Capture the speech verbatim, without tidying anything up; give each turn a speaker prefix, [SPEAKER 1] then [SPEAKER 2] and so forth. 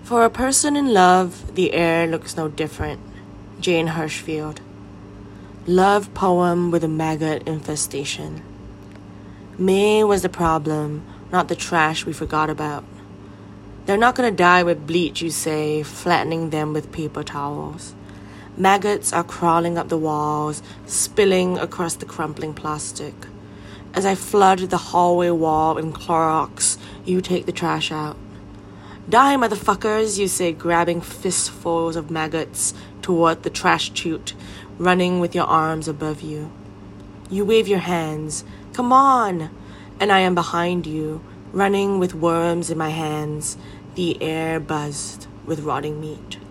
[SPEAKER 1] For a person in love, the air looks no different. Jane Hirshfield. Love poem with a maggot infestation. May was the problem, not the trash we forgot about. They're not gonna die with bleach, you say, flattening them with paper towels. Maggots are crawling up the walls, spilling across the crumpling plastic. As I flood the hallway wall in Clorox, you take the trash out. Die, motherfuckers, you say, grabbing fistfuls of maggots toward the trash chute, running with your arms above you. You wave your hands, come on, and I am behind you, running with worms in my hands, the air buzzed with rotting meat.